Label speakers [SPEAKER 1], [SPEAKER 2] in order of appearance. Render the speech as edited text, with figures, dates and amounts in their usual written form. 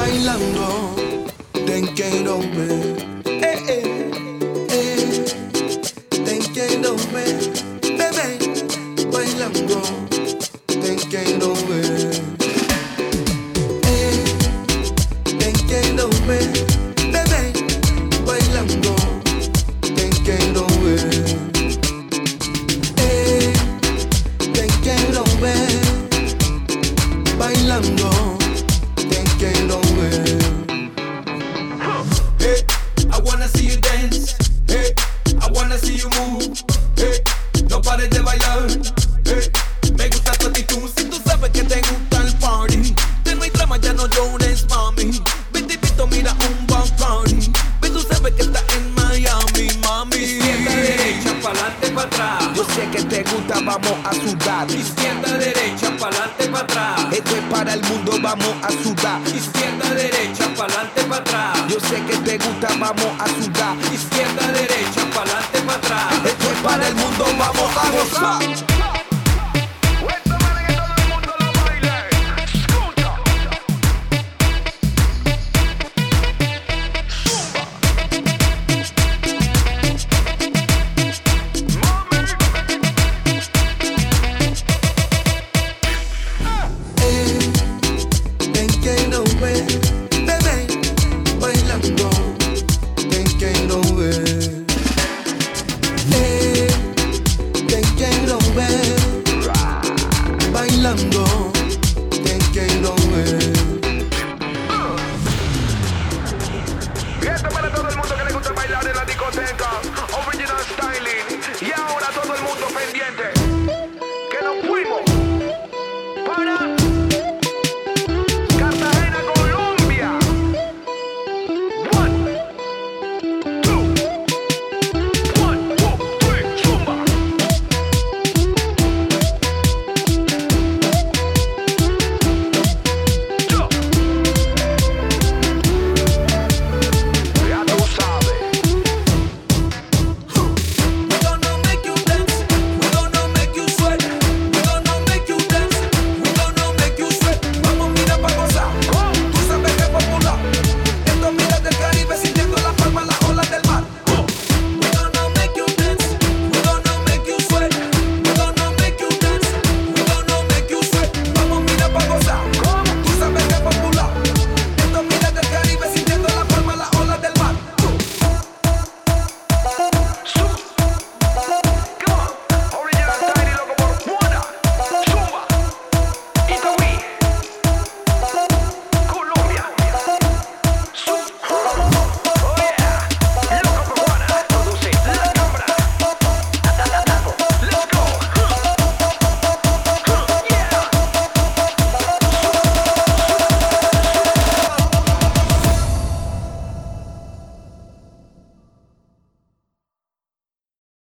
[SPEAKER 1] bailando, te quiero ver. Te quiero ver, bebé, bailando, te quiero ver. Te quiero ver, bebé, bailando, te quiero ver. Te quiero ver, bailando, te quiero ver.
[SPEAKER 2] Hey, I wanna see you dance. Hey, I wanna see you move. Hey, no pares de bailar. Hey, me gusta tu actitud. Si tú sabes que te gusta el party, de no hay drama, ya no llores, mami. Ven, te invito, mira un Bacardi. Ven, tú sabes que estás en Miami, mami. Izquierda, derecha, pa'lante, pa' atrás.
[SPEAKER 3] Yo sé que te gusta, vamos a sudar.
[SPEAKER 2] Izquierda, derecha, pa'lante, pa' atrás.
[SPEAKER 3] Esto es para el mundo, vamos a sudar.
[SPEAKER 2] Izquierda, derecha, pa'lante, pa' atrás.
[SPEAKER 3] Yo sé que te gusta, vamos a sudar.
[SPEAKER 2] Izquierda, derecha, pa'lante, pa' atrás.
[SPEAKER 3] Esto es para el mundo, vamos a gozar.